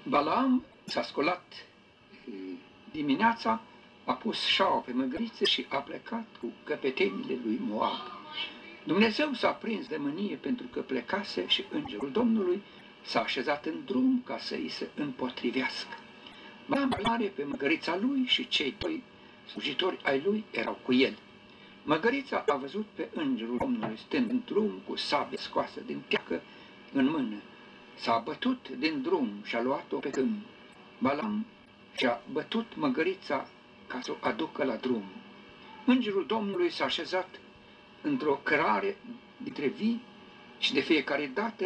Balaam s-a sculat dimineața, a pus șaua pe măgăriță și a plecat cu căpetenile lui Moab. Dumnezeu s-a prins de mânie pentru că plecase și îngerul Domnului s-a așezat în drum ca să îi se împotrivească. Balaam are pe măgărița lui și cei doi slujitori ai lui erau cu el. Măgărița a văzut pe îngerul Domnului stând în drum cu sabie scoasă din piacă în mână. S-a bătut din drum și a luat-o pe câmp. Balaam și-a bătut măgărița ca să o aducă la drum. Îngerul Domnului s-a așezat într-o cărare dintre vii și de fiecare dată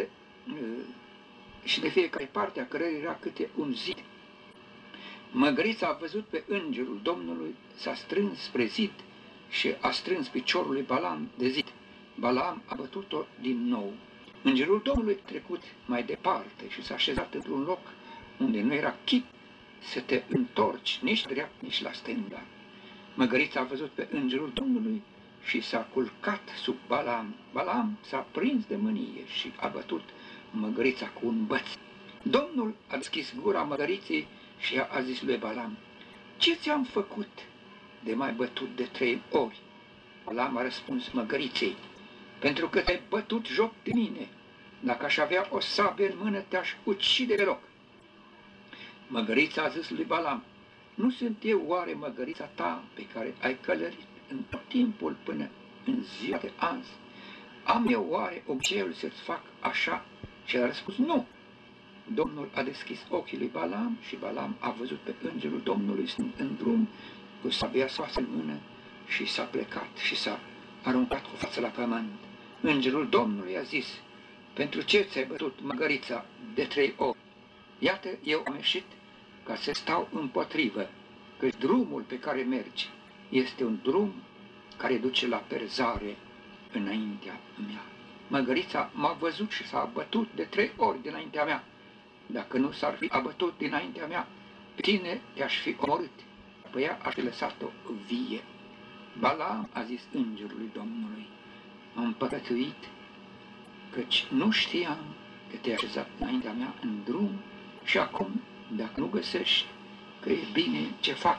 și de fiecare parte a cărării era câte un zid. Măgărița a văzut pe îngerul Domnului, s-a strâns spre zid și a strâns piciorul lui Balaam de zid. Balaam a bătut-o din nou. Îngerul Domnului a trecut mai departe și s-a așezat într-un loc unde nu era chip să te întorci nici la dreapta, nici la stânga. Măgărița a văzut pe îngerul Domnului și s-a culcat sub Balaam. Balaam s-a prins de mânie și a bătut măgărița cu un băț. Domnul a deschis gura măgăriței și a zis lui Balaam: ce ți-am făcut de m-ai bătut de 3 ori? Balaam a răspuns măgăriței: pentru că te-ai bătut joc de mine. Dacă aș avea o sabie în mână, te-aș ucide pe loc. Măgărița a zis lui Balaam: nu sunt eu oare măgărița ta pe care ai călărit în tot timpul până în ziua de azi? Am eu oare obiceiul să-ți fac așa? Și el a răspuns: nu. Domnul a deschis ochii lui Balaam și Balaam a văzut pe îngerul Domnului stând în drum cu sabia scoasă în mână și s-a plecat și s-a aruncat cu fața la pământ. Îngerul Domnului a zis: pentru ce ți-ai bătut măgărița de 3 ori? Iată, eu am ieșit ca să stau împotrivă, că drumul pe care mergi este un drum care duce la perzare înaintea mea. Măgărița m-a văzut și s-a abătut de 3 ori dinaintea mea. Dacă nu s-ar fi abătut dinaintea mea, pe tine te-aș fi omorât, pe ea aș fi lăsat-o vie. Balaam a zis îngerului Domnului: am păcătuit, căci nu știam că te-ai așezat înaintea mea în drum și acum, dacă nu găsești că e bine ce fac,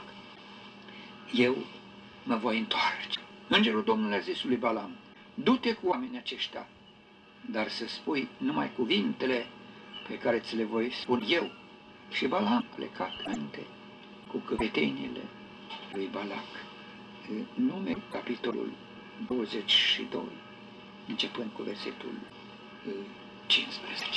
eu mă voi întoarce. Îngerul Domnului a zis lui Balaam: du-te cu oamenii aceștia, dar să spui numai cuvintele pe care ți le voi spune eu. Și Balaam a plecat înainte cu căpetenile lui Balac. Numeri, capitolul 22, începând cu versetul 15.